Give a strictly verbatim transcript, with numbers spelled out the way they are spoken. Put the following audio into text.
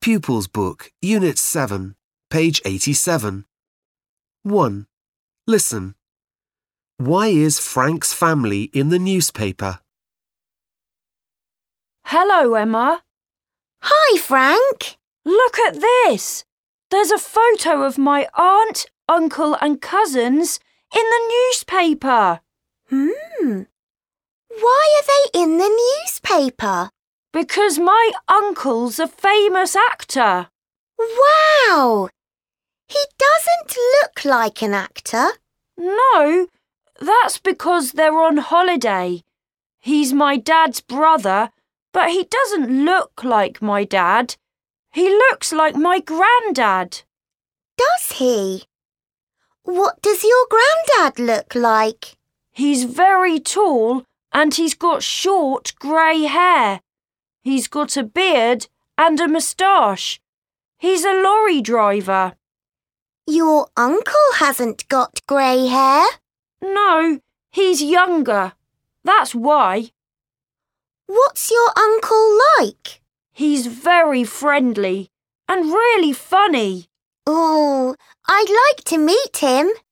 Pupils Book, Unit seven, page eighty-seven. one. Listen. Why is Frank's family in the newspaper? Hello, Emma. Hi, Frank. Look at this. There's a photo of my aunt, uncle and cousins in the newspaper. Hmm. Why are they in the newspaper? Because my uncle's a famous actor. Wow! He doesn't look like an actor. No, that's because they're on holiday. He's my dad's brother, but he doesn't look like my dad. He looks like my granddad. Does he? What does your granddad look like? He's very tall and he's got short grey hair. He's got a beard and a moustache. He's a lorry driver. Your uncle hasn't got grey hair? No, he's younger. That's why. What's your uncle like? He's very friendly and really funny. Oh, I'd like to meet him.